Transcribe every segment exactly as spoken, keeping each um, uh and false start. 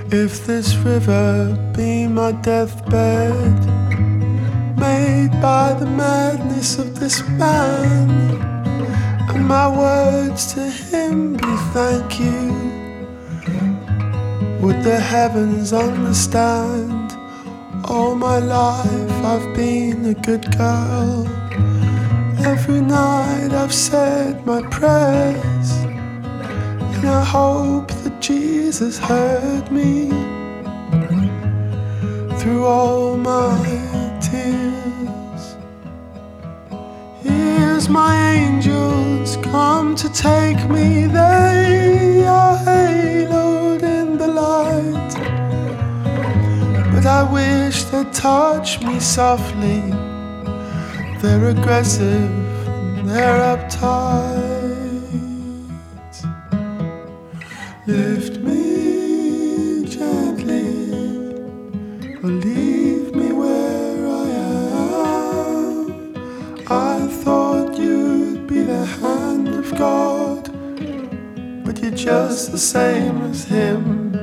If this river be my deathbed, made by the madness of this man, and my words to him be thank you, would the heavens understand? All my life I've been a good girl. Every night I've said my prayers, and I hope that Jesus heard me through all my tears. Here's my angels come to take me. They are haloed in the light, but I wish they'd touch me softly. They're aggressive, they're uptight. Lift me gently, or leave me where I am. I thought you'd be the hand of God, but you're just the same as Him.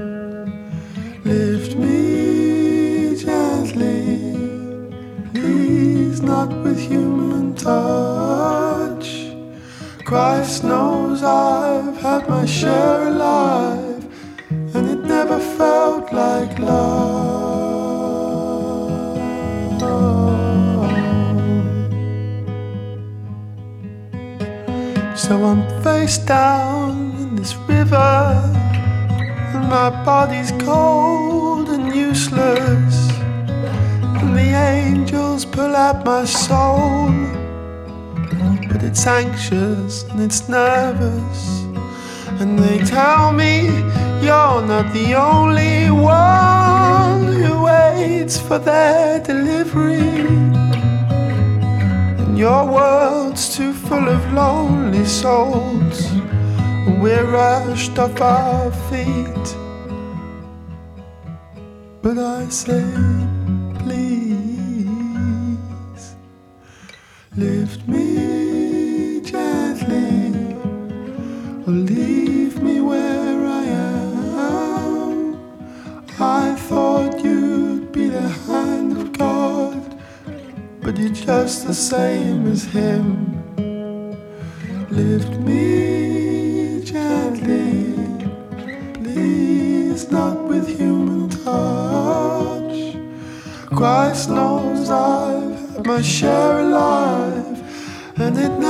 Lift me gently, please not with human touch. Christ knows I've had my share of life, and it never felt like love. So I'm face down in this river, and my body's cold and useless, and the angels pull at my soul, but it's anxious and it's nervous, and they tell me you're not the only one who waits for their delivery, and your world's too full of lonely souls, and we're rushed off our feet. But I say, please, lift me gently, or leave me where I am. I thought you'd be the hand of God, but you're just the same as Him. Lift me gently, please not with human touch. Christ knows I've had my share of life, and it